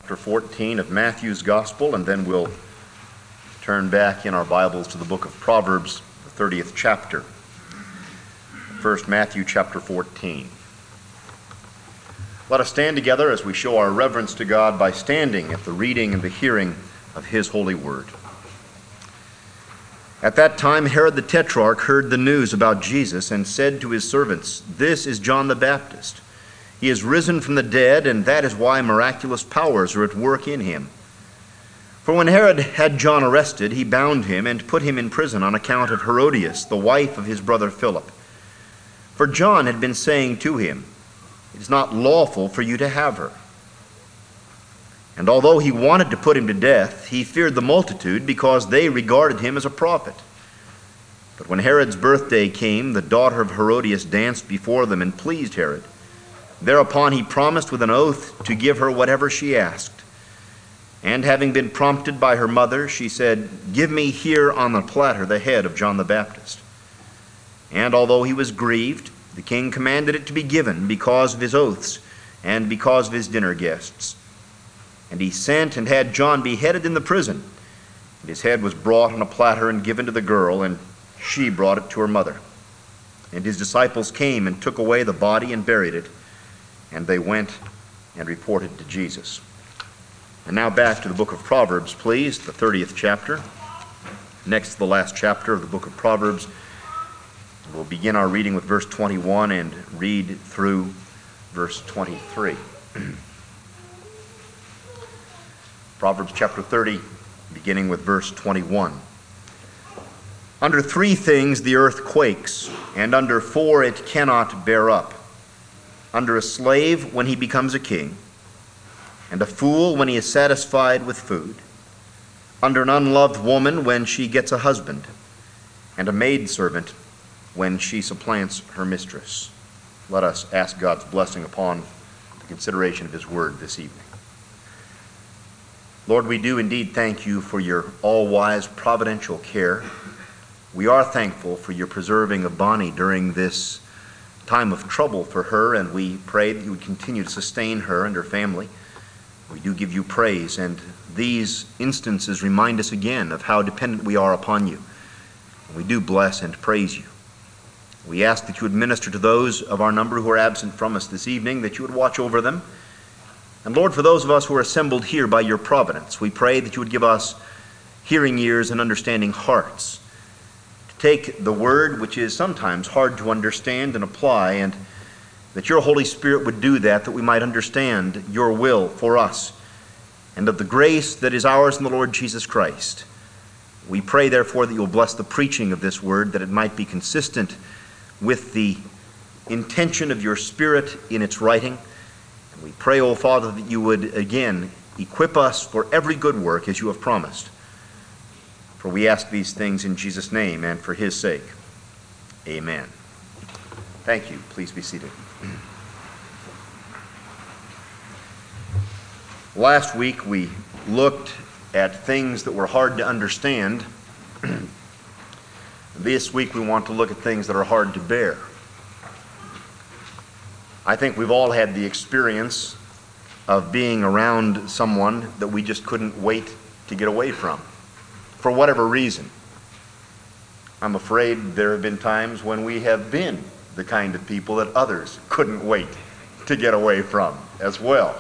Chapter 14 of Matthew's Gospel, and then we'll turn back in our Bibles to the book of Proverbs, the 30th chapter. First, Matthew chapter 14. Let us stand together as we show our reverence to God by standing at the reading and the hearing of His holy word. At that time, Herod the Tetrarch heard the news about Jesus and said to his servants, "This is John the Baptist. He is risen from the dead, and that is why miraculous powers are at work in him." For when Herod had John arrested, he bound him and put him in prison on account of Herodias, the wife of his brother Philip. For John had been saying to him, "It is not lawful for you to have her." And although he wanted to put him to death, he feared the multitude because they regarded him as a prophet. But when Herod's birthday came, the daughter of Herodias danced before them and pleased Herod. Thereupon he promised with an oath to give her whatever she asked. And having been prompted by her mother, she said, "Give me here on the platter the head of John the Baptist." And although he was grieved, the king commanded it to be given because of his oaths and because of his dinner guests. And he sent and had John beheaded in the prison. And his head was brought on a platter and given to the girl, and she brought it to her mother. And his disciples came and took away the body and buried it. And they went and reported to Jesus. And now back to the book of Proverbs, please, the 30th chapter. Next to the last chapter of the book of Proverbs. We'll begin our reading with verse 21 and read through verse 23. Proverbs chapter 30, beginning with verse 21. Under 3 things the earth quakes, and under 4 it cannot bear up. Under a slave when he becomes a king, and a fool when he is satisfied with food, under an unloved woman when she gets a husband, and a maidservant when she supplants her mistress. Let us ask God's blessing upon the consideration of His word this evening. Lord, we do indeed thank you for your all-wise providential care. We are thankful for your preserving of Bonnie during this time of trouble for her, and we pray that you would continue to sustain her and her family. We do give you praise, and these instances remind us again of how dependent we are upon you. And we do bless and praise you. We ask that you would minister to those of our number who are absent from us this evening, that you would watch over them. And Lord, for those of us who are assembled here by your providence, we pray that you would give us hearing ears and understanding hearts, take the word, which is sometimes hard to understand and apply, and that your Holy Spirit would do that we might understand your will for us and of the grace that is ours in the Lord Jesus Christ. We pray, therefore, that you will bless the preaching of this word, that it might be consistent with the intention of your Spirit in its writing. And we pray, O Father, that you would again equip us for every good work as you have promised. For we ask these things in Jesus' name and for his sake. Amen. Thank you. Please be seated. Last week we looked at things that were hard to understand. This week we want to look at things that are hard to bear. I think we've all had the experience of being around someone that we just couldn't wait to get away from, for whatever reason. I'm afraid there have been times when we have been the kind of people that others couldn't wait to get away from as well.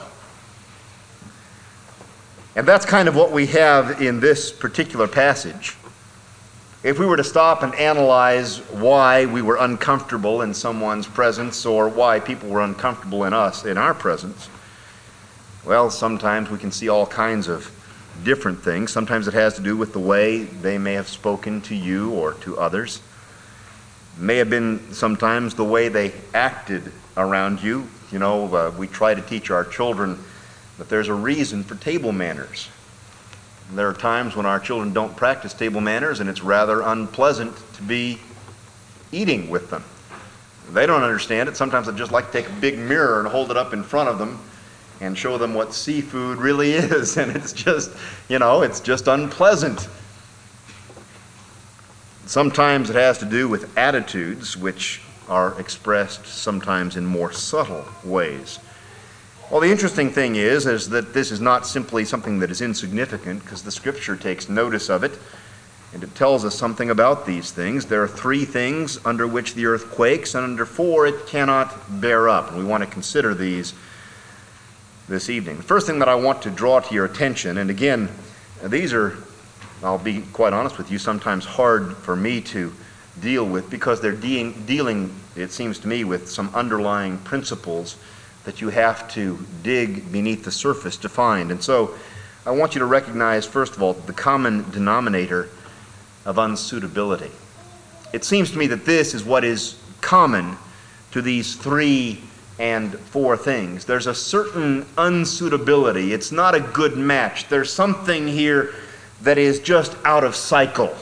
And that's kind of what we have in this particular passage. If we were to stop and analyze why we were uncomfortable in someone's presence or why people were uncomfortable in us, in our presence, well, sometimes we can see all kinds of different things. Sometimes it has to do with the way they may have spoken to you or to others. It may have been sometimes the way they acted around you. You know, we try to teach our children that there's a reason for table manners. There are times when our children don't practice table manners, and it's rather unpleasant to be eating with them. They don't understand it. Sometimes I'd just like to take a big mirror and hold it up in front of them and show them what seafood really is, and it's just, it's just unpleasant. Sometimes it has to do with attitudes which are expressed sometimes in more subtle ways. Well, the interesting thing is that this is not simply something that is insignificant, because the Scripture takes notice of it, and it tells us something about these things. There are 3 things under which the earth quakes, and under 4 it cannot bear up. And we want to consider these this evening. The first thing that I want to draw to your attention, and again, these are, I'll be quite honest with you, sometimes hard for me to deal with, because they're dealing, it seems to me, with some underlying principles that you have to dig beneath the surface to find. And so I want you to recognize, first of all, the common denominator of unsuitability. It seems to me that this is what is common to these 3 and 4 things. There's a certain unsuitability. It's not a good match. There's something here that is just out of cycle.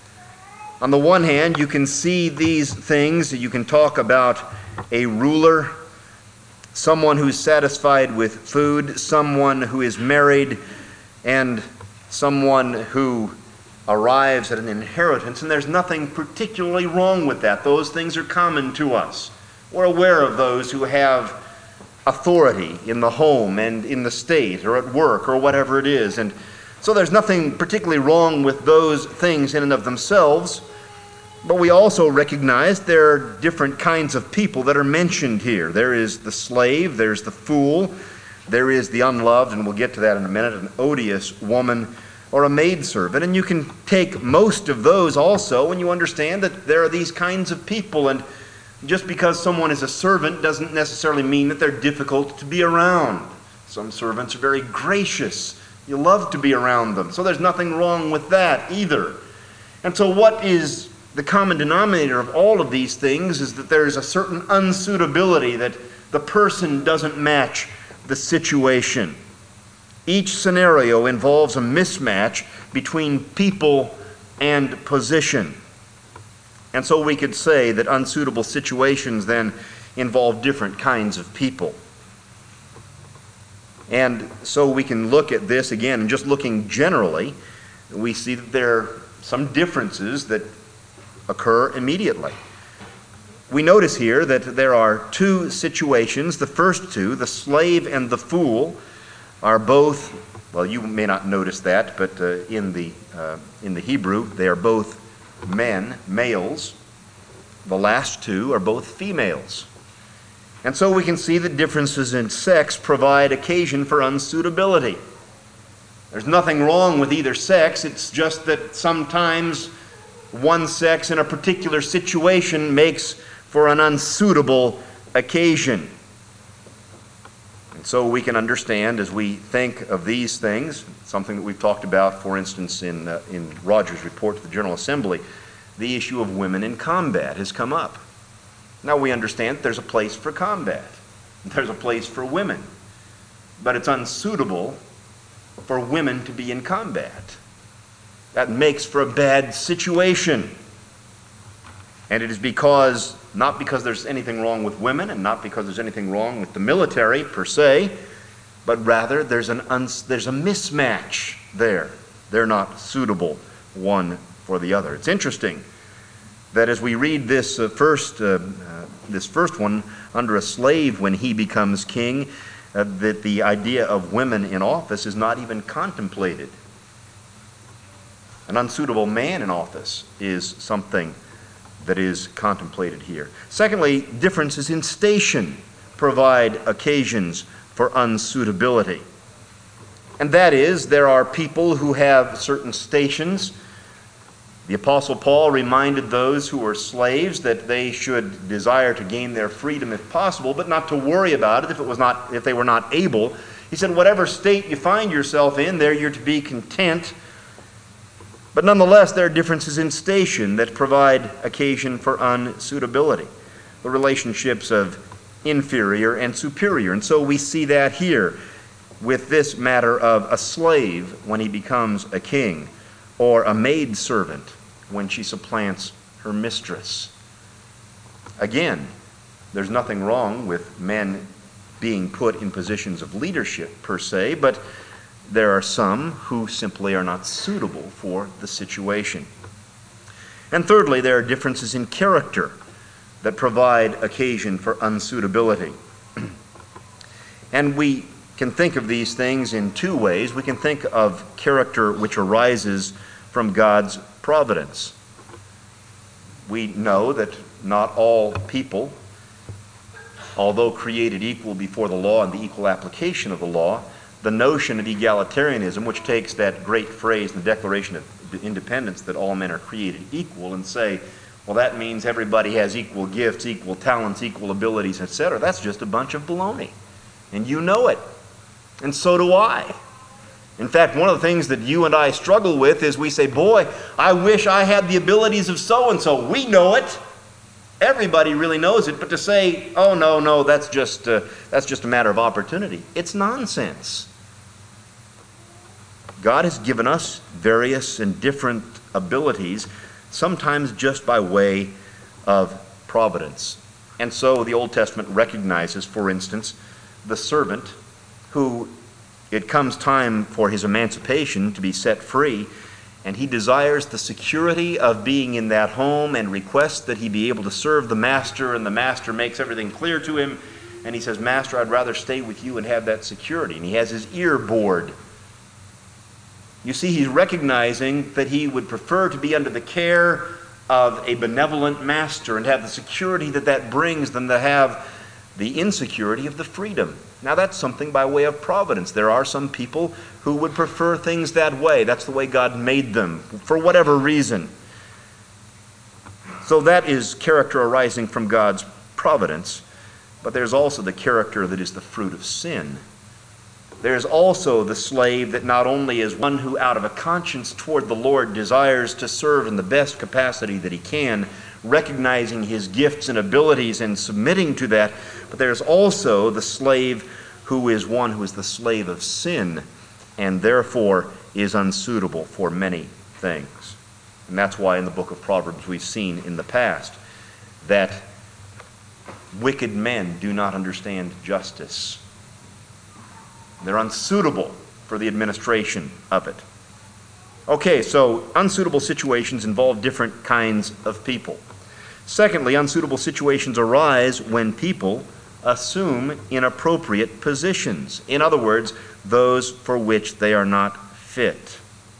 On the one hand, you can see these things. You can talk about a ruler, someone who's satisfied with food, someone who is married, and someone who arrives at an inheritance, and there's nothing particularly wrong with that. Those things are common to us. We're aware of those who have authority in the home and in the state or at work or whatever it is. And so there's nothing particularly wrong with those things in and of themselves. But we also recognize there are different kinds of people that are mentioned here. There is the slave, there's the fool, there is the unloved, and we'll get to that in a minute, an odious woman or a maidservant. And you can take most of those also when you understand that there are these kinds of people. And just because someone is a servant doesn't necessarily mean that they're difficult to be around. Some servants are very gracious. You love to be around them. So there's nothing wrong with that either. And so what is the common denominator of all of these things is that there is a certain unsuitability, that the person doesn't match the situation. Each scenario involves a mismatch between people and position. And so we could say that unsuitable situations then involve different kinds of people. And so we can look at this again, and just looking generally, we see that there are some differences that occur immediately. We notice here that there are 2 situations. The first 2, the slave and the fool, are both, well, you may not notice that, but in the Hebrew, they are both men, males. The last 2 are both females. And so we can see that differences in sex provide occasion for unsuitability. There's nothing wrong with either sex. It's just that sometimes one sex in a particular situation makes for an unsuitable occasion. And so we can understand, as we think of these things, something that we've talked about, for instance, in Rogers' report to the General Assembly, the issue of women in combat has come up. Now we understand there's a place for combat. There's a place for women. But it's unsuitable for women to be in combat. That makes for a bad situation. And it is not because there's anything wrong with women, and not because there's anything wrong with the military per se, but rather there's a mismatch there. They're not suitable one for the other. It's interesting that as we read this first one, under a slave when he becomes king, that the idea of women in office is not even contemplated. An unsuitable man in office is something that is contemplated here. Secondly, differences in station provide occasions for unsuitability. And that is, there are people who have certain stations. The Apostle Paul reminded those who were slaves that they should desire to gain their freedom if possible, but not to worry about it if they were not able. He said, whatever state you find yourself in, there you're to be content. But nonetheless, there are differences in station that provide occasion for unsuitability. The relationships of inferior and superior. And so we see that here with this matter of a slave when he becomes a king, or a maidservant when she supplants her mistress. Again, there's nothing wrong with men being put in positions of leadership per se, but there are some who simply are not suitable for the situation. And thirdly, there are differences in character that provide occasion for unsuitability. And we can think of these things in two ways. We can think of character which arises from God's providence. We know that not all people, although created equal before the law and the equal application of the law, the notion of egalitarianism, which takes that great phrase in the Declaration of Independence that all men are created equal, and say, well, that means everybody has equal gifts, equal talents, equal abilities, etc. That's just a bunch of baloney. And you know it. And so do I. In fact, one of the things that you and I struggle with is we say, boy, I wish I had the abilities of so-and-so. We know it. Everybody really knows it. But to say, oh, no, that's just a matter of opportunity, it's nonsense. God has given us various and different abilities, sometimes just by way of providence. And so the Old Testament recognizes, for instance, the servant who it comes time for his emancipation to be set free, and he desires the security of being in that home and requests that he be able to serve the master, and the master makes everything clear to him, and he says, Master, I'd rather stay with you and have that security. And he has his ear bored. You see, he's recognizing that he would prefer to be under the care of a benevolent master and have the security that that brings than to have the insecurity of the freedom. Now, that's something by way of providence. There are some people who would prefer things that way. That's the way God made them, for whatever reason. So that is character arising from God's providence. But there's also the character that is the fruit of sin. There's also the slave that not only is one who out of a conscience toward the Lord desires to serve in the best capacity that he can, recognizing his gifts and abilities and submitting to that, but there's also the slave who is one who is the slave of sin and therefore is unsuitable for many things. And that's why in the book of Proverbs we've seen in the past that wicked men do not understand justice. They're unsuitable for the administration of it. Okay, so unsuitable situations involve different kinds of people. Secondly, unsuitable situations arise when people assume inappropriate positions. In other words, those for which they are not fit.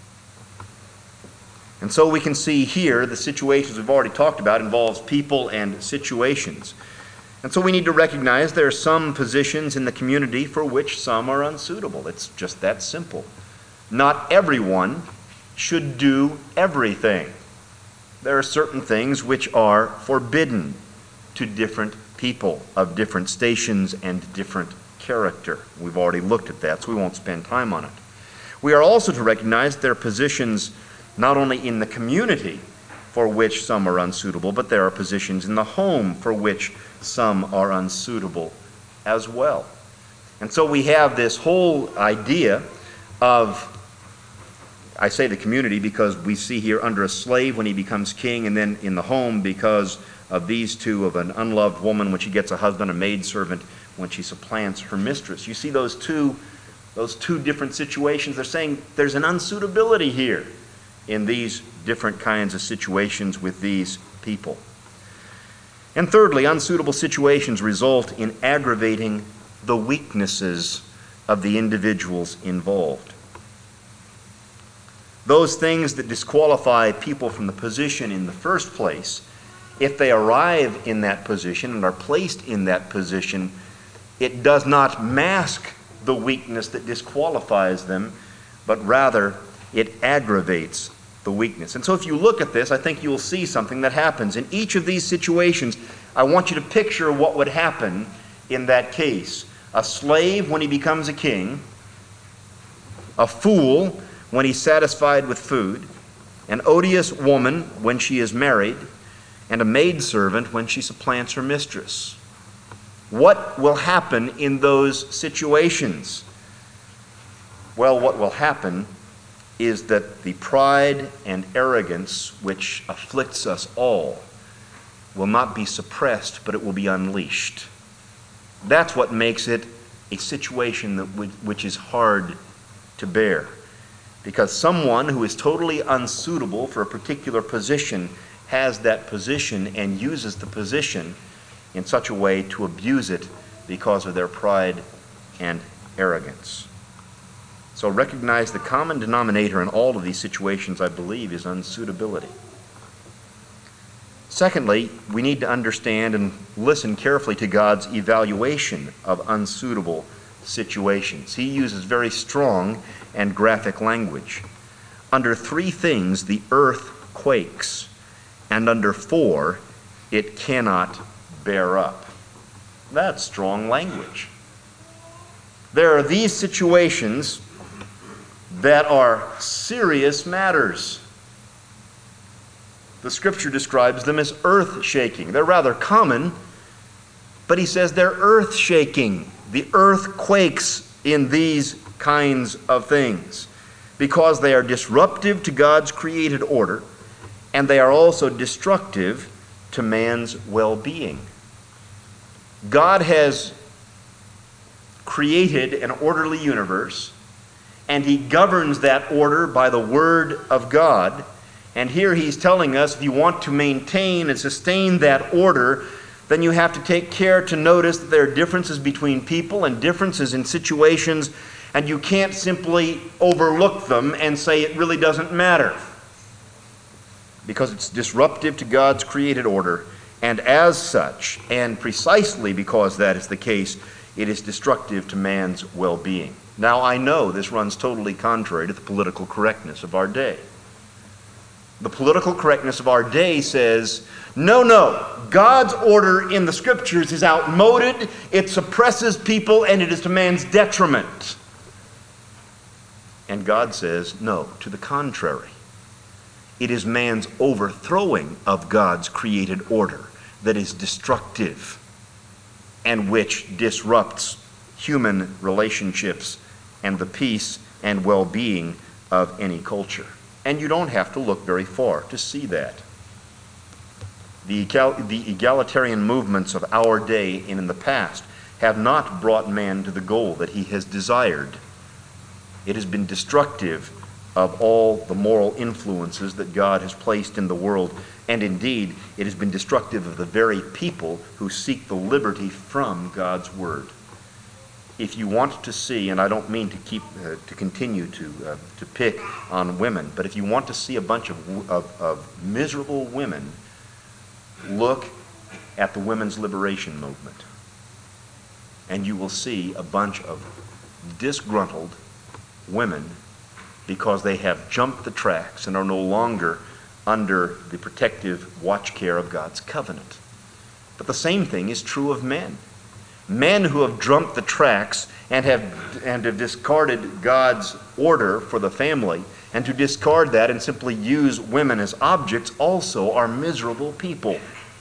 And so we can see here the situations we've already talked about involves people and situations. And so we need to recognize there are some positions in the community for which some are unsuitable. It's just that simple. Not everyone should do everything. There are certain things which are forbidden to different people of different stations and different character. We've already looked at that, so we won't spend time on it. We are also to recognize there are positions not only in the community for which some are unsuitable, but there are positions in the home for which some are unsuitable as well. And so we have this whole idea of, I say the community because we see here under a slave when he becomes king, and then in the home because of these two, of an unloved woman when she gets a husband, a maidservant when she supplants her mistress. You see those two different situations. They're saying there's an unsuitability here in these different kinds of situations with these people. And thirdly, unsuitable situations result in aggravating the weaknesses of the individuals involved. Those things that disqualify people from the position in the first place, if they arrive in that position and are placed in that position, it does not mask the weakness that disqualifies them, but rather it aggravates the weakness. And so if you look at this, I think you'll see something that happens. In each of these situations, I want you to picture what would happen in that case. A slave when he becomes a king, a fool when he's satisfied with food, an odious woman when she is married, and a maidservant when she supplants her mistress. What will happen in those situations? Well, what will happen is that the pride and arrogance which afflicts us all will not be suppressed, but it will be unleashed. That's what makes it a situation which is hard to bear. Because someone who is totally unsuitable for a particular position has that position and uses the position in such a way to abuse it because of their pride and arrogance. So recognize the common denominator in all of these situations, I believe, is unsuitability. Secondly, we need to understand and listen carefully to God's evaluation of unsuitable situations. He uses very strong and graphic language. Under 3 things the earth quakes, and under 4 it cannot bear up. That's strong language. There are these situations that are serious matters. The Scripture describes them as earth-shaking. They're rather common, but he says they're earth-shaking. The earth quakes in these kinds of things because they are disruptive to God's created order, and they are also destructive to man's well-being. God has created an orderly universe, and he governs that order by the Word of God. And here he's telling us if you want to maintain and sustain that order, then you have to take care to notice that there are differences between people and differences in situations, and you can't simply overlook them and say it really doesn't matter, because it's disruptive to God's created order, and as such, and precisely because that is the case, it is destructive to man's well-being. Now, I know this runs totally contrary to the political correctness of our day. The political correctness of our day says, no, God's order in the Scriptures is outmoded, it suppresses people, and it is to man's detriment. And God says, no, to the contrary. It is man's overthrowing of God's created order that is destructive and which disrupts human relationships and the peace and well-being of any culture. And you don't have to look very far to see that. The egalitarian movements of our day and in the past have not brought man to the goal that he has desired. It has been destructive of all the moral influences that God has placed in the world, and indeed, it has been destructive of the very people who seek the liberty from God's Word. If you want to see, and I don't mean to continue to pick on women, but if you want to see a bunch of miserable women, look at the women's liberation movement, and you will see a bunch of disgruntled women because they have jumped the tracks and are no longer under the protective watch care of God's covenant. But the same thing is true of men. Men who have jumped the tracks and have discarded God's order for the family, and to discard that and simply use women as objects also are miserable people.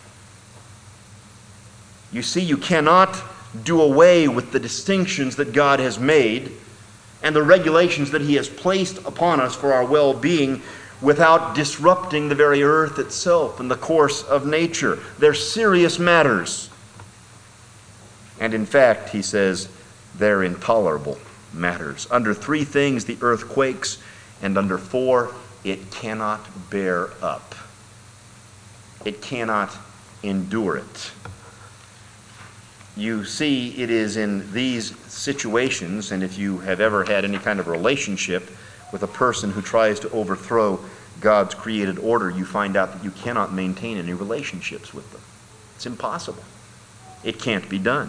You see, you cannot do away with the distinctions that God has made and the regulations that he has placed upon us for our well-being without disrupting the very earth itself and the course of nature. They're serious matters. And in fact, he says, they're intolerable matters. Under 3 things the earth quakes, and under 4 it cannot bear up. It cannot endure it. You see, it is in these situations, and if you have ever had any kind of relationship with a person who tries to overthrow God's created order, you find out that you cannot maintain any relationships with them. It's impossible. It can't be done.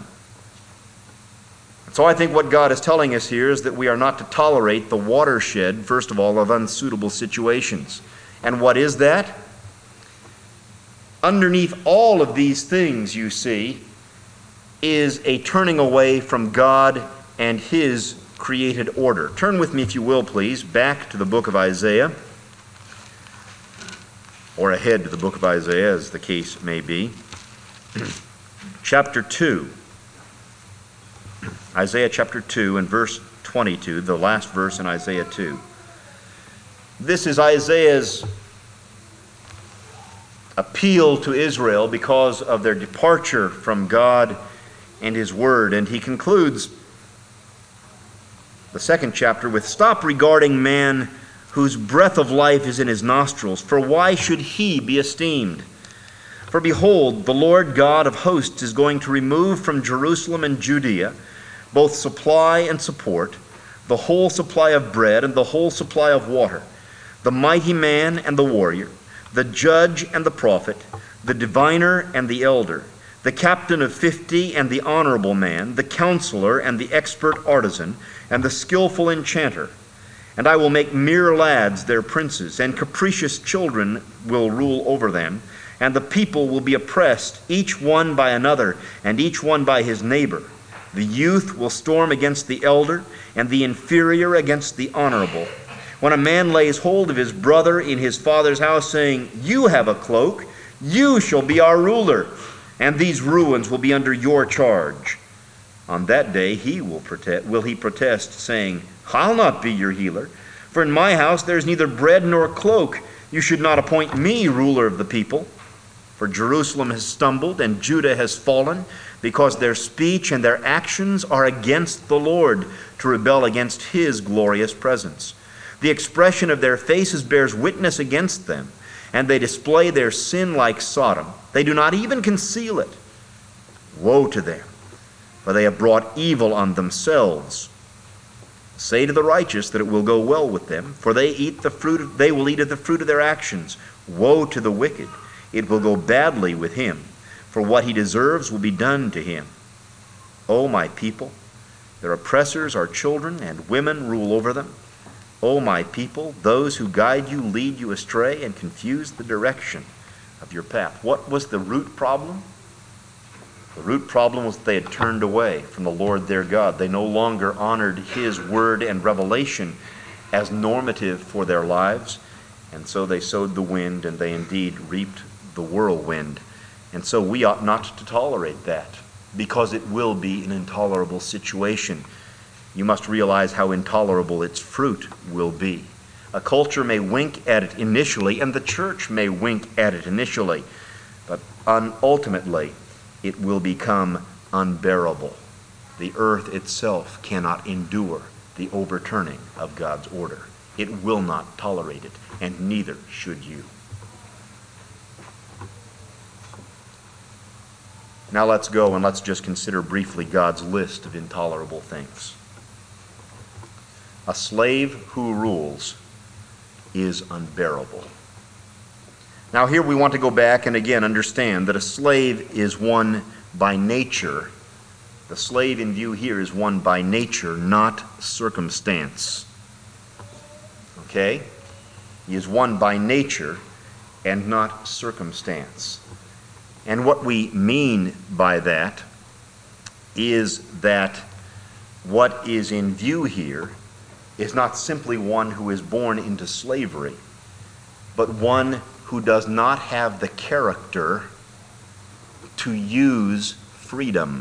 So I think what God is telling us here is that we are not to tolerate the watershed, first of all, of unsuitable situations. And what is that? Underneath all of these things, you see, is a turning away from God and his created order. Turn with me, if you will, please, back to the book of Isaiah, or ahead to the book of Isaiah, as the case may be. Chapter 2. Isaiah chapter 2 and verse 22, the last verse in Isaiah 2. This is Isaiah's appeal to Israel because of their departure from God and his word. And he concludes the 2nd chapter with, "Stop regarding man whose breath of life is in his nostrils, for why should he be esteemed? For behold, the Lord God of hosts is going to remove from Jerusalem and Judea both supply and support, the whole supply of bread and the whole supply of water, the mighty man and the warrior, the judge and the prophet, the diviner and the elder, the captain of 50 and the honorable man, the counselor and the expert artisan, and the skillful enchanter. And I will make mere lads their princes, and capricious children will rule over them, and the people will be oppressed, each one by another, and each one by his neighbor. The youth will storm against the elder, and the inferior against the honorable. When a man lays hold of his brother in his father's house, saying, "You have a cloak, you shall be our ruler, and these ruins will be under your charge." On that day will he protest, saying, "I'll not be your healer, for in my house there is neither bread nor cloak. You should not appoint me ruler of the people." For Jerusalem has stumbled, and Judah has fallen, because their speech and their actions are against the Lord, to rebel against his glorious presence. The expression of their faces bears witness against them, and they display their sin like Sodom. They do not even conceal it. Woe to them, for they have brought evil on themselves. Say to the righteous that it will go well with them, for they will eat of the fruit of their actions. Woe to the wicked, it will go badly with him, for what he deserves will be done to him. O my people, their oppressors are children, and women rule over them. O my people, those who guide you lead you astray and confuse the direction of your path. What was the root problem? The root problem was that they had turned away from the Lord their God. They no longer honored his word and revelation as normative for their lives, and so they sowed the wind, and they indeed reaped the whirlwind. And so we ought not to tolerate that, because it will be an intolerable situation. You must realize how intolerable its fruit will be. A culture may wink at it initially, and the church may wink at it initially, but ultimately it will become unbearable. The earth itself cannot endure the overturning of God's order. It will not tolerate it, and neither should you. Now let's go and let's just consider briefly God's list of intolerable things. A slave who rules is unbearable. Now here we want to go back and again understand that a slave is one by nature. The slave in view here is one by nature, not circumstance. Okay? He is one by nature and not circumstance. And what we mean by that is that what is in view here is not simply one who is born into slavery, but one who does not have the character to use freedom.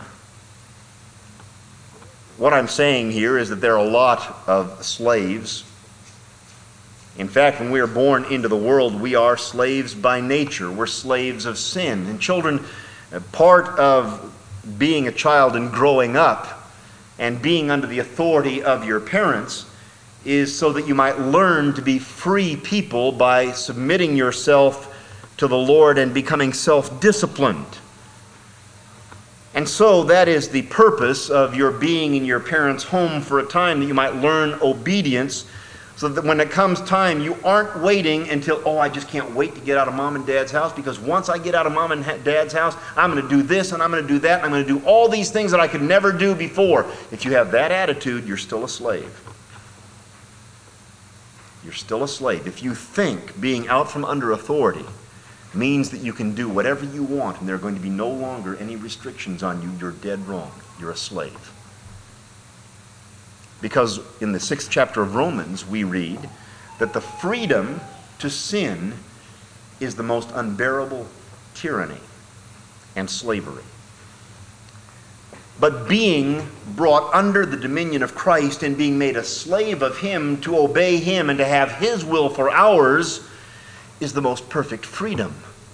What I'm saying here is that there are a lot of slaves. In fact, when we are born into the world, we are slaves by nature. We're slaves of sin. And children, part of being a child and growing up and being under the authority of your parents is so that you might learn to be free people by submitting yourself to the Lord and becoming self-disciplined. And so that is the purpose of your being in your parents' home for a time, that you might learn obedience, so that when it comes time, you aren't waiting until, I just can't wait to get out of mom and dad's house, because once I get out of mom and dad's house, I'm going to do this and I'm going to do that and I'm going to do all these things that I could never do before. If you have that attitude, you're still a slave. You're still a slave. If you think being out from under authority means that you can do whatever you want and there are going to be no longer any restrictions on you, you're dead wrong. You're a slave. Because in the 6th chapter of Romans, we read that the freedom to sin is the most unbearable tyranny and slavery. But being brought under the dominion of Christ and being made a slave of him, to obey him and to have his will for ours, is the most perfect freedom.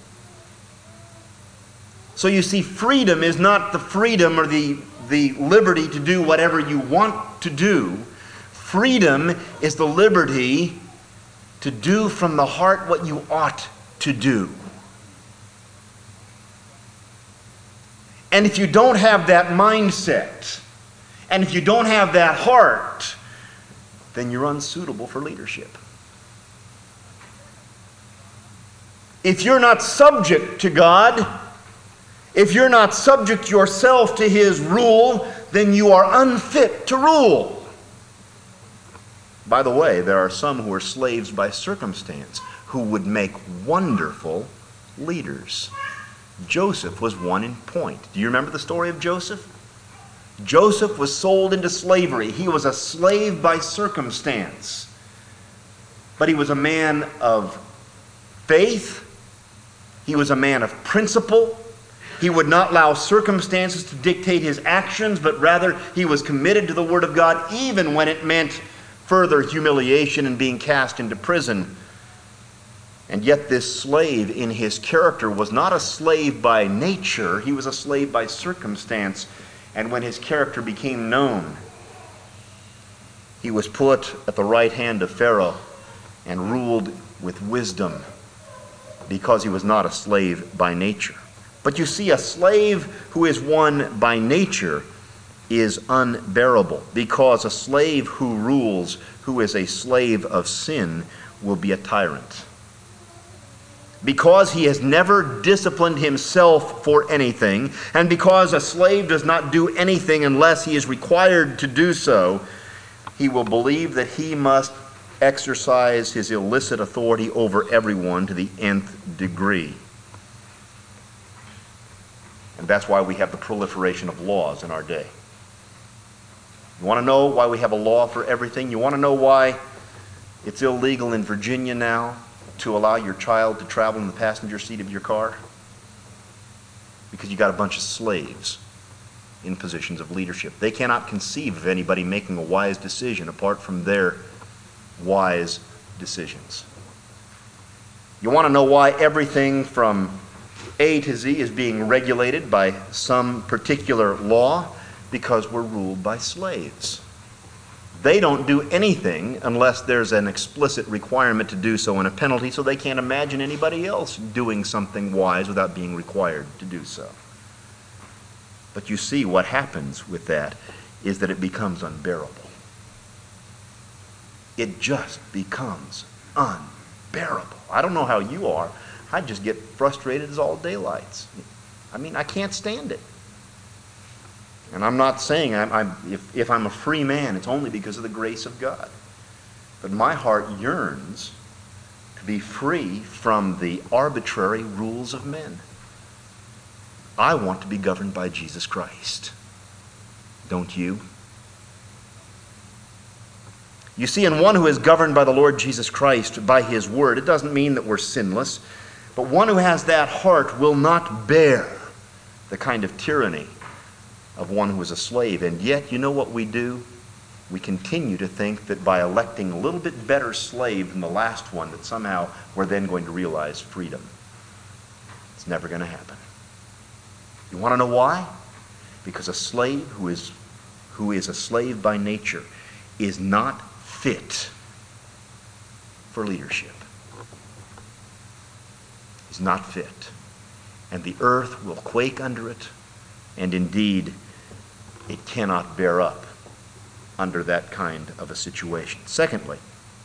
So you see, freedom is not the freedom or the liberty to do whatever you want to do. Freedom is the liberty to do from the heart what you ought to do. And if you don't have that mindset, And if you don't have that heart, then you're unsuitable for leadership. If you're not subject to God, if you're not subject yourself to His rule, then you are unfit to rule. By the way, there are some who are slaves by circumstance who would make wonderful leaders. Joseph was one in point. Do you remember the story of Joseph? Joseph was sold into slavery. He was a slave by circumstance. But he was a man of faith. He was a man of principle. He would not allow circumstances to dictate his actions, but rather he was committed to the Word of God, even when it meant further humiliation and being cast into prison. And yet this slave in his character was not a slave by nature. He was a slave by circumstance. And when his character became known, he was put at the right hand of Pharaoh and ruled with wisdom because he was not a slave by nature. But you see, a slave who is one by nature is unbearable, because a slave who rules, who is a slave of sin, will be a tyrant. Because he has never disciplined himself for anything, and because a slave does not do anything unless he is required to do so, he will believe that he must exercise his illicit authority over everyone to the nth degree. And that's why we have the proliferation of laws in our day. You want to know why we have a law for everything? You want to know why it's illegal in Virginia now to allow your child to travel in the passenger seat of your car? Because you got a bunch of slaves in positions of leadership. They cannot conceive of anybody making a wise decision apart from their wise decisions. You want to know why everything from A to Z is being regulated by some particular law? Because we're ruled by slaves. They don't do anything unless there's an explicit requirement to do so and a penalty, so they can't imagine anybody else doing something wise without being required to do so. But you see, what happens with that is that it becomes unbearable. It just becomes unbearable. I don't know how you are. I just get frustrated as all daylights. I mean, I can't stand it. And I'm not saying if I'm a free man, it's only because of the grace of God. But my heart yearns to be free from the arbitrary rules of men. I want to be governed by Jesus Christ. Don't you? You see, in one who is governed by the Lord Jesus Christ, by His Word, it doesn't mean that we're sinless, but one who has that heart will not bear the kind of tyranny of one who is a slave. And yet, you know what we do? We continue to think that by electing a little bit better slave than the last one, that somehow we're then going to realize freedom. It's never going to happen. You want to know why? Because a slave who is a slave by nature is not fit for leadership. He's not fit. And the earth will quake under it, and indeed, it cannot bear up under that kind of a situation. Secondly,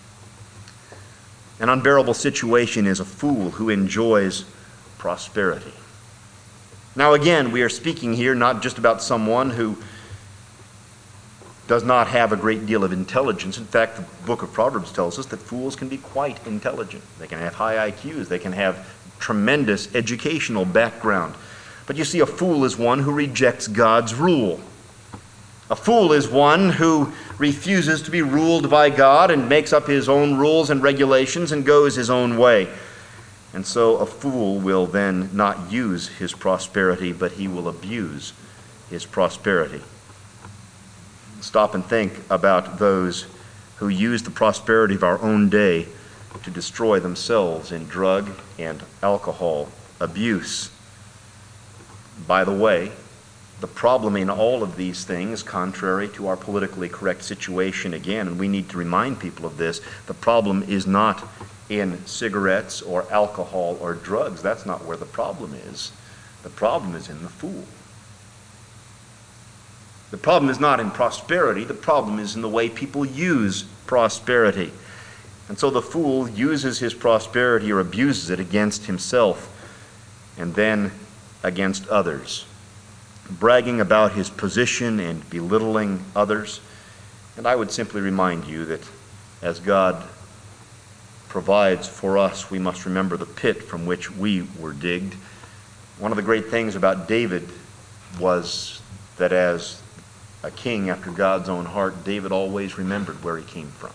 an unbearable situation is a fool who enjoys prosperity. Now again, we are speaking here not just about someone who does not have a great deal of intelligence. In fact, the book of Proverbs tells us that fools can be quite intelligent. They can have high IQs. They can have tremendous educational background. But you see, a fool is one who rejects God's rule. A fool is one who refuses to be ruled by God and makes up his own rules and regulations and goes his own way. And so a fool will then not use his prosperity, but he will abuse his prosperity. Stop and think about those who use the prosperity of our own day to destroy themselves in drug and alcohol abuse. By the way, the problem in all of these things, contrary to our politically correct situation again, and we need to remind people of this, the problem is not in cigarettes or alcohol or drugs. That's not where the problem is. The problem is in the fool. The problem is not in prosperity. The problem is in the way people use prosperity. And so the fool uses his prosperity or abuses it against himself and then against others, bragging about his position and belittling others. And I would simply remind you that as God provides for us, we must remember the pit from which we were digged. One of the great things about David was that as a king after God's own heart, David always remembered where he came from.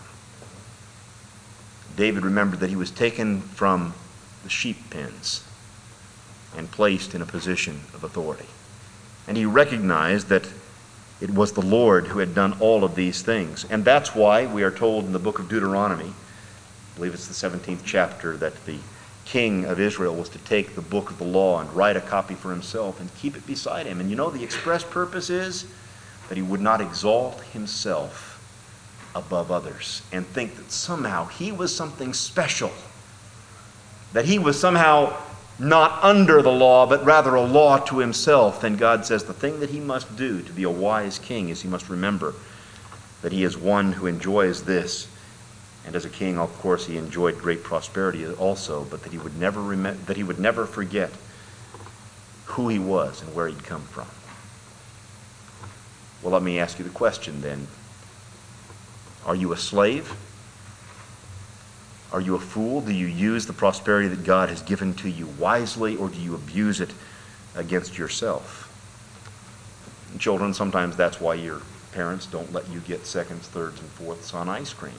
David remembered that he was taken from the sheep pens and placed in a position of authority. And he recognized that it was the Lord who had done all of these things. And that's why we are told in the book of Deuteronomy, I believe it's the 17th chapter, that the king of Israel was to take the book of the law and write a copy for himself and keep it beside him. And you know, the express purpose is that he would not exalt himself above others and think that somehow he was something special, that he was somehow not under the law, but rather a law to himself. And God says the thing that he must do to be a wise king is he must remember that he is one who enjoys this. And as a king, of course, he enjoyed great prosperity also, but that he would never forget who he was and where he'd come from. Well, let me ask you the question then. Are you a slave? Are you a fool? Do you use the prosperity that God has given to you wisely, or do you abuse it against yourself? And children, sometimes that's why your parents don't let you get seconds, thirds, and fourths on ice cream.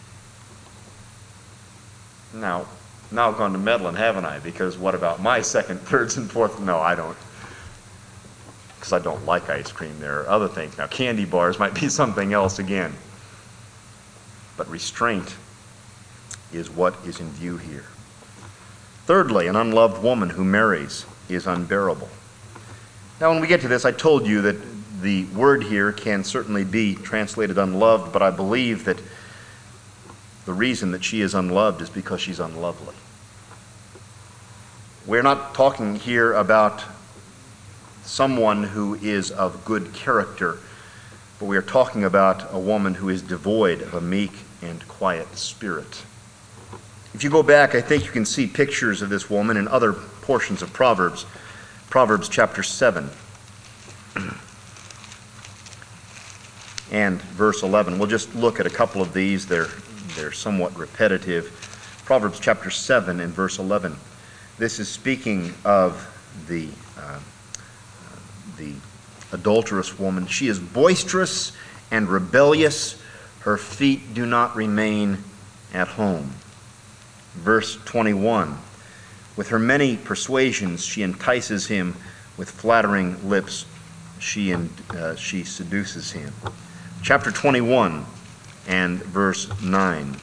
Now I've gone to meddling, haven't I? Because what about my second, thirds, and fourths? No, I don't. Because I don't like ice cream. There are other things. Now, candy bars might be something else again. But restraint is what is in view here. Thirdly, an unloved woman who marries is unbearable. Now, when we get to this, I told you that the word here can certainly be translated unloved, but I believe that the reason that she is unloved is because she's unlovely. We're not talking here about someone who is of good character, but we are talking about a woman who is devoid of a meek and quiet spirit. If you go back, I think you can see pictures of this woman in other portions of Proverbs. Proverbs chapter 7 and verse 11. We'll just look at a couple of these. They're somewhat repetitive. Proverbs chapter 7 and verse 11. This is speaking of the adulterous woman. She is boisterous and rebellious. Her feet do not remain at home. Verse 21. With her many persuasions, she entices him. With flattering lips, she seduces him. Chapter 21 and verse 9.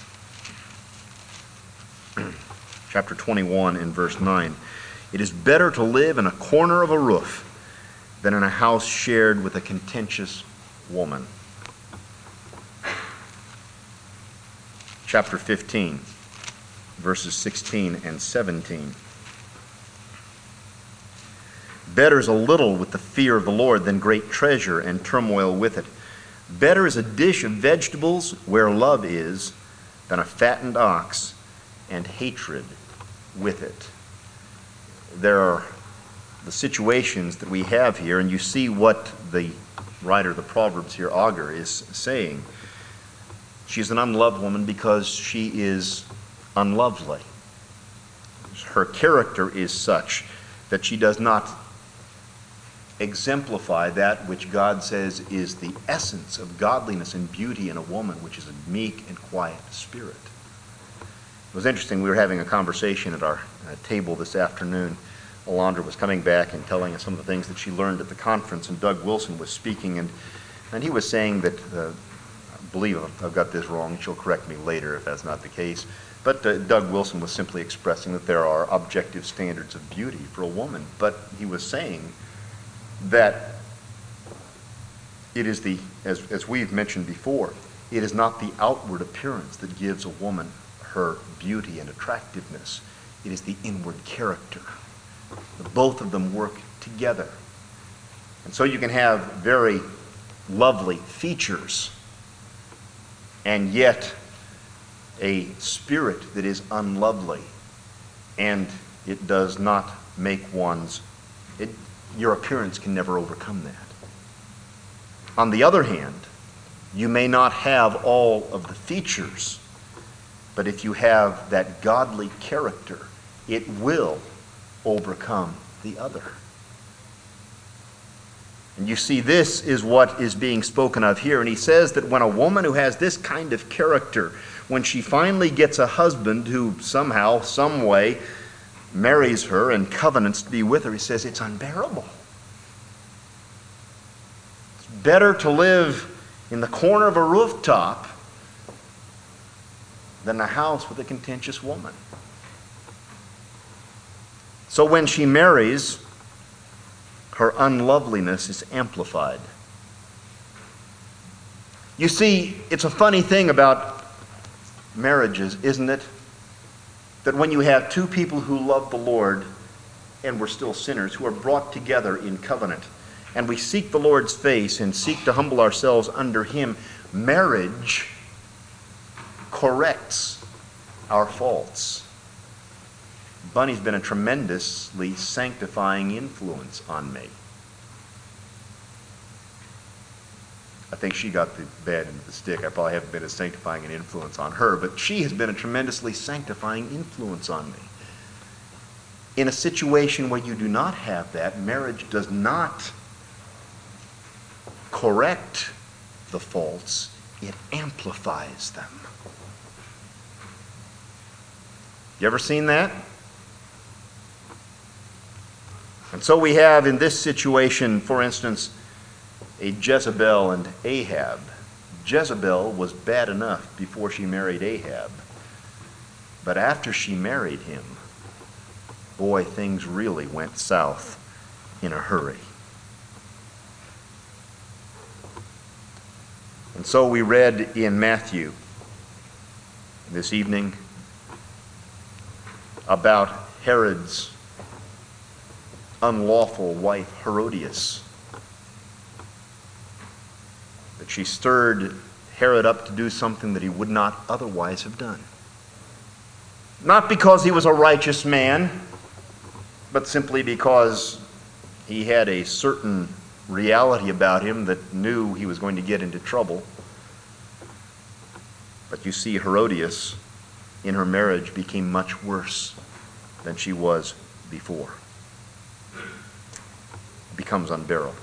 Chapter 21 and verse 9. It is better to live in a corner of a roof than in a house shared with a contentious woman. Chapter 15, verses 16 and 17. Better is a little with the fear of the Lord than great treasure and turmoil with it. Better is a dish of vegetables where love is than a fattened ox and hatred with it. There are the situations that we have here, and you see what the writer of the Proverbs here, Agur, is saying. She's an unloved woman because she is unlovely. Her character is such that she does not exemplify that which God says is the essence of godliness and beauty in a woman, which is a meek and quiet spirit. It was interesting. We were having a conversation at our table this afternoon. Alondra was coming back and telling us some of the things that she learned at the conference, and Doug Wilson was speaking, and he was saying that, I believe I've got this wrong, she'll correct me later if that's not the case, but Doug Wilson was simply expressing that there are objective standards of beauty for a woman, but he was saying that it is as we've mentioned before, it is not the outward appearance that gives a woman her beauty and attractiveness. It is the inward character. Both of them work together. And so you can have very lovely features, and yet a spirit that is unlovely, and it does not make your appearance can never overcome that. On the other hand, you may not have all of the features, but if you have that godly character, it will overcome the other. And you see, this is what is being spoken of here. And he says that when a woman who has this kind of character, when she finally gets a husband who somehow, some way, marries her and covenants to be with her, he says it's unbearable. It's better to live in the corner of a rooftop than a house with a contentious woman. So when she marries, her unloveliness is amplified. You see, it's a funny thing about marriages, isn't it? That when you have two people who love the Lord and we're still sinners, who are brought together in covenant, and we seek the Lord's face and seek to humble ourselves under Him, marriage corrects our faults. Bunny's been a tremendously sanctifying influence on me. I think she got the bad end of the stick. I probably haven't been as sanctifying an influence on her, but she has been a tremendously sanctifying influence on me. In a situation where you do not have that, marriage does not correct the faults, it amplifies them. You ever seen that? And so we have in this situation, for instance, a Jezebel and Ahab. Jezebel was bad enough before she married Ahab. But after she married him, boy, things really went south in a hurry. And so we read in Matthew this evening about Herod's unlawful wife, Herodias. That she stirred Herod up to do something that he would not otherwise have done. Not because he was a righteous man, but simply because he had a certain reality about him that knew he was going to get into trouble. But you see, Herodias, in her marriage, became much worse than she was before. It becomes unbearable.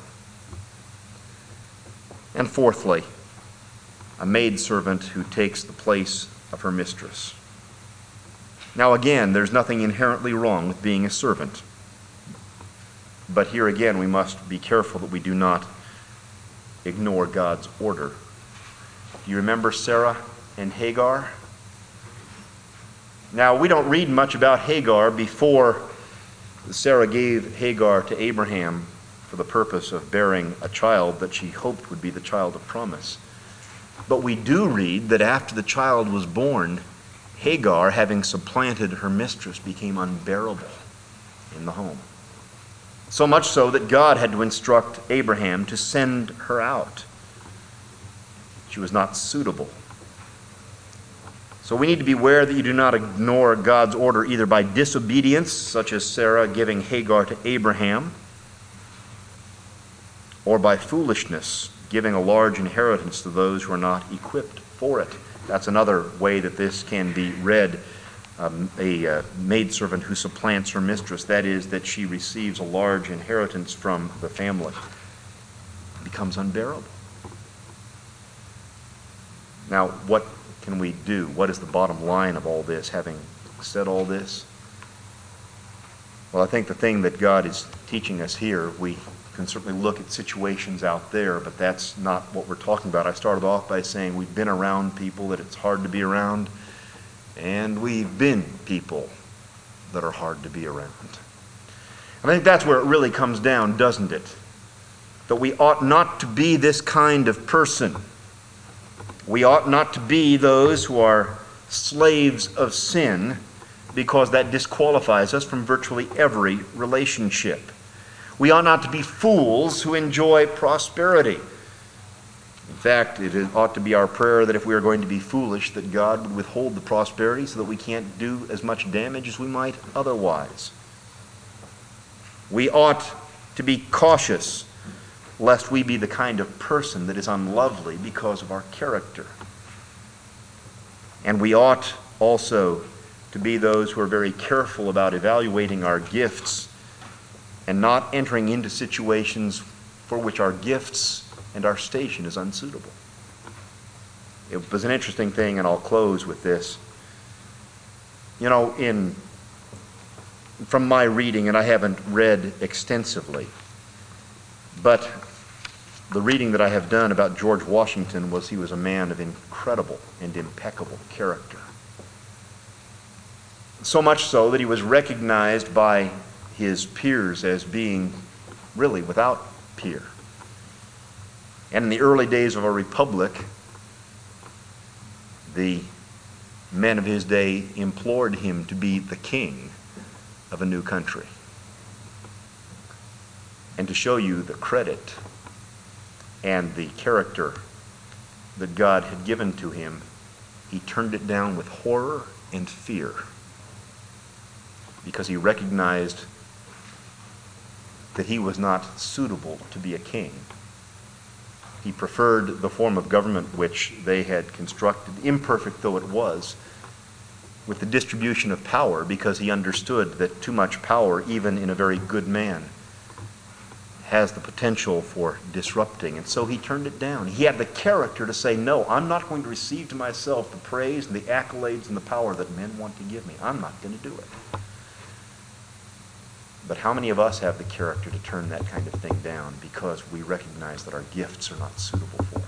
And fourthly, a maidservant who takes the place of her mistress. Now again, there's nothing inherently wrong with being a servant. But here again, we must be careful that we do not ignore God's order. Do you remember Sarah and Hagar? Now, we don't read much about Hagar before Sarah gave Hagar to Abraham for the purpose of bearing a child that she hoped would be the child of promise. But we do read that after the child was born, Hagar, having supplanted her mistress, became unbearable in the home. So much so that God had to instruct Abraham to send her out. She was not suitable. So we need to beware that you do not ignore God's order either by disobedience, such as Sarah giving Hagar to Abraham, or by foolishness, giving a large inheritance to those who are not equipped for it. That's another way that this can be read. A maidservant who supplants her mistress, that is, that she receives a large inheritance from the family. It becomes unbearable. Now, what can we do? What is the bottom line of all this, having said all this? Well, I think the thing that God is teaching us here, we can certainly look at situations out there, but that's not what we're talking about. I started off by saying we've been around people that it's hard to be around, and we've been people that are hard to be around. I think that's where it really comes down, doesn't it? That we ought not to be this kind of person. We ought not to be those who are slaves of sin, because that disqualifies us from virtually every relationship. We ought not to be fools who enjoy prosperity. In fact, ought to be our prayer that if we are going to be foolish, that God would withhold the prosperity so that we can't do as much damage as we might otherwise. We ought to be cautious lest we be the kind of person that is unlovely because of our character. And we ought also to be those who are very careful about evaluating our gifts and not entering into situations for which our gifts and our station is unsuitable. It was an interesting thing, and I'll close with this. From my reading, and I haven't read extensively, but the reading that I have done about George Washington was he was a man of incredible and impeccable character. So much so that he was recognized by his peers as being really without peer. And in the early days of our republic, the men of his day implored him to be the king of a new country. And to show you the credit and the character that God had given to him, he turned it down with horror and fear, because he recognized that he was not suitable to be a king. He preferred the form of government which they had constructed, imperfect though it was, with the distribution of power, because he understood that too much power, even in a very good man, has the potential for disrupting. And so he turned it down. He had the character to say, no, I'm not going to receive to myself the praise and the accolades and the power that men want to give me. I'm not going to do it. But how many of us have the character to turn that kind of thing down because we recognize that our gifts are not suitable for it?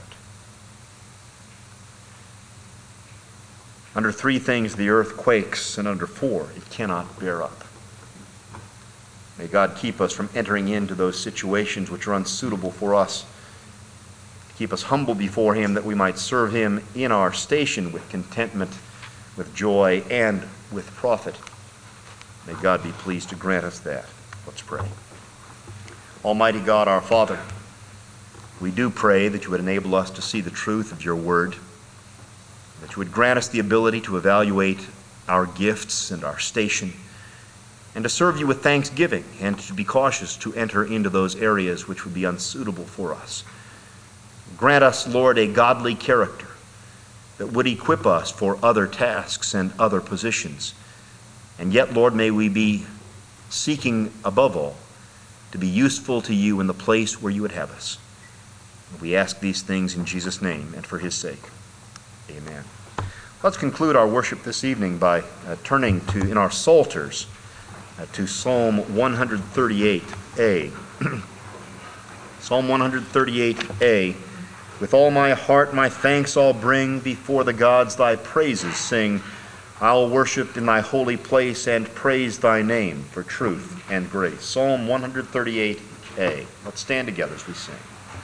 Under 3 things the earth quakes, and under 4 it cannot bear up. May God keep us from entering into those situations which are unsuitable for us. Keep us humble before Him, that we might serve Him in our station with contentment, with joy, and with profit. May God be pleased to grant us that. Let's pray. Almighty God, our Father, we do pray that you would enable us to see the truth of your word, that you would grant us the ability to evaluate our gifts and our station, and to serve you with thanksgiving, and to be cautious to enter into those areas which would be unsuitable for us. Grant us, Lord, a godly character that would equip us for other tasks and other positions. And yet, Lord, may we be seeking above all to be useful to you in the place where you would have us. We ask these things in Jesus' name and for his sake. Amen. Let's conclude our worship this evening by turning to, in our Psalters, to Psalm 138a. Psalm 138a. With all my heart my thanks I'll bring, before the gods thy praises sing. I'll worship in thy holy place and praise thy name for truth and grace. Psalm 138a. Let's stand together as we sing.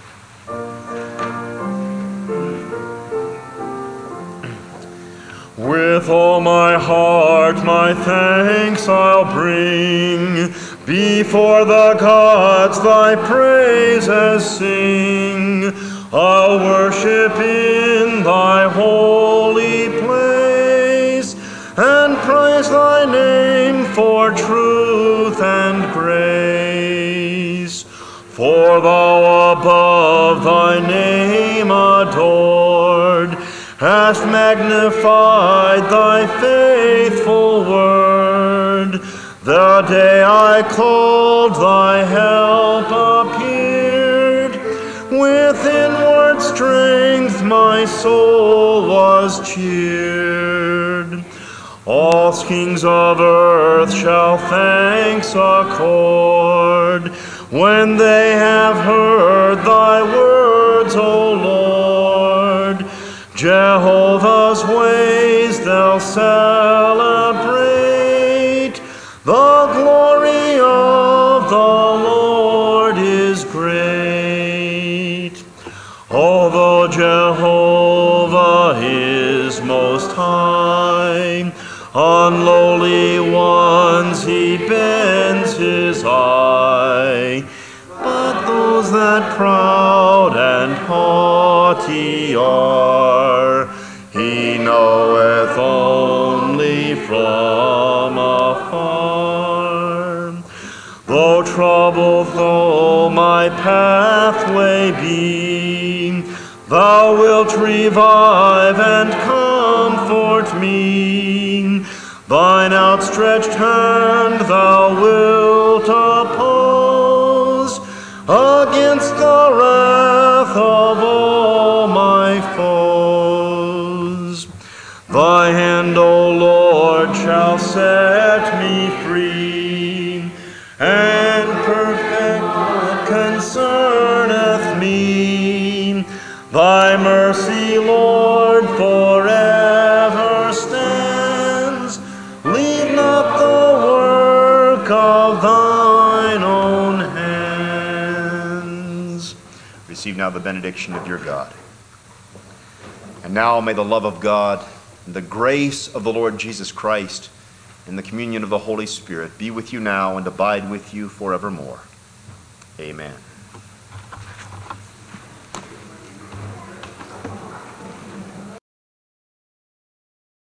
With all my heart my thanks I'll bring, before the gods thy praises sing. I'll worship in thy holy place, and praise thy name for truth and grace. For thou above thy name adored, hast magnified thy faithful word. The day I called, thy help appeared. With inward strength my soul was cheered. All kings of earth shall thanks accord, when they have heard thy words, O Lord. Jehovah's ways they'll celebrate. The glory of the Lord is great. Although Jehovah is most high, on lowly ones he bends his eye. But those that proud and haughty mighty are. He knoweth only from afar. Though troubled though my pathway be, thou wilt revive and comfort me. Thine outstretched hand thou wilt oppose against the wrath of all my foes. Thy hand, O Lord, shall set me free, and perfect what concerneth me. Thy mercy, Lord, forever stands. Leave not the work of thine own hands. Receive now the benediction of your God. And now may the love of God, and the grace of the Lord Jesus Christ, and the communion of the Holy Spirit be with you now and abide with you forevermore. Amen.